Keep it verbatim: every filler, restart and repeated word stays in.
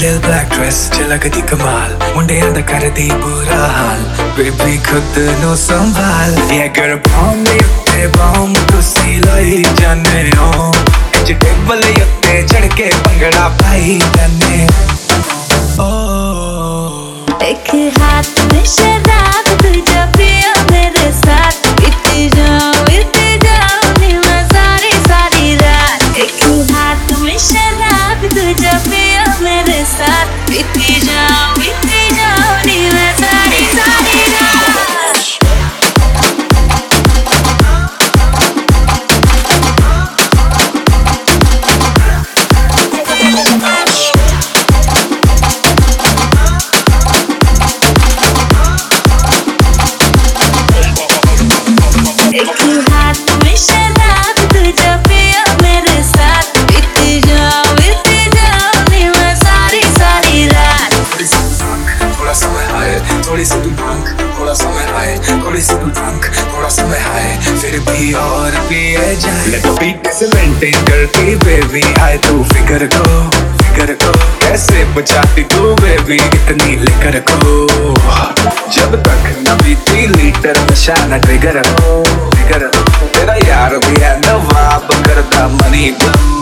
little black dress झलकदी कमाल मुंडियां दा करदी बुरा हाल बेबी खुद नू संभाल ये girl bomb ते bomb तुसी लाई जाने हो इच टेबल उत्ते चढ़ के भंगड़ा पाई जाने ओ एक हाथ में शराब दूजा पिया मेरे साथ पीती जाओ पीती जाओ नी मैं सारी सारी रात एक हाथ में शराब दूजा पिया मेरे साथ पीती जाओ पीती जाओ नी मैं सारी सारी रात थोड़ी सी तू ड्रंक थोड़ा सा मैं हाय थोड़ी सी तू ड्रंक थोड़ा सा मैं हाय फिर भी और पिए जाए लेट्स बीट से मेंटेन करती बेबी आए तू फिकर को फिकर को कैसे बचाती तू बेबी इतनी लेकर को जब तक न बीती लीटर नशा न ट्रिगर हो ट्रिगर तेरा यार भी है नवाब करता मनी